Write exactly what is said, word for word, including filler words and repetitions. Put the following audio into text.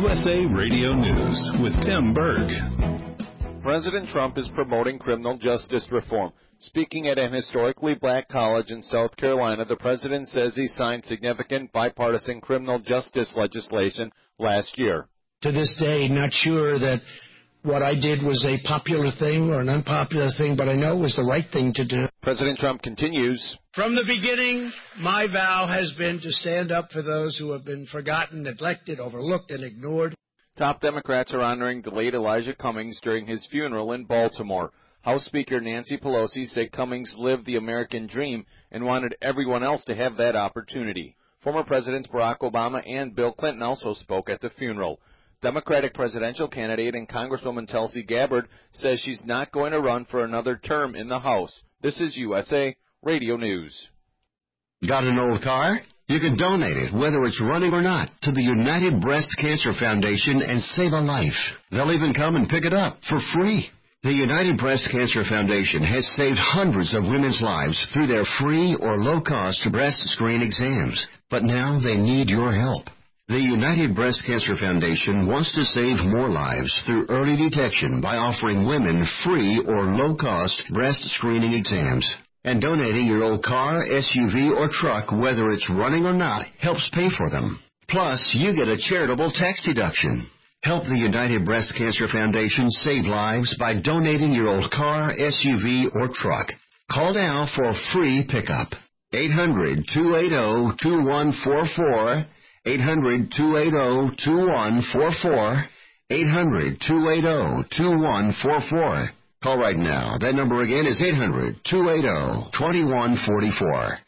U S A Radio News with Tim Berg. President Trump is promoting criminal justice reform. Speaking at an historically black college in South Carolina, the president says he signed significant bipartisan criminal justice legislation last year. To this day, not sure that what I did was a popular thing or an unpopular thing, but I know it was the right thing to do. President Trump continues. From the beginning, my vow has been to stand up for those who have been forgotten, neglected, overlooked, and ignored. Top Democrats are honoring the late Elijah Cummings during his funeral in Baltimore. House Speaker Nancy Pelosi said Cummings lived the American dream and wanted everyone else to have that opportunity. Former Presidents Barack Obama and Bill Clinton also spoke at the funeral. Democratic presidential candidate and Congresswoman Tulsi Gabbard says she's not going to run for another term in the House. This is U S A Radio News. Got an old car? You can donate it, whether it's running or not, to the United Breast Cancer Foundation and save a life. They'll even come and pick it up for free. The United Breast Cancer Foundation has saved hundreds of women's lives through their free or low-cost breast screen exams. But now they need your help. The United Breast Cancer Foundation wants to save more lives through early detection by offering women free or low-cost breast screening exams. And donating your old car, S U V, or truck, whether it's running or not, helps pay for them. Plus, you get a charitable tax deduction. Help the United Breast Cancer Foundation save lives by donating your old car, S U V, or truck. Call now for a free pickup. eight hundred, two eight zero, two one four four. eight hundred, two eight zero, two one four four. eight hundred, two eight zero, two one four four. Call right now. That number again is eight hundred, two eight zero, two one four four.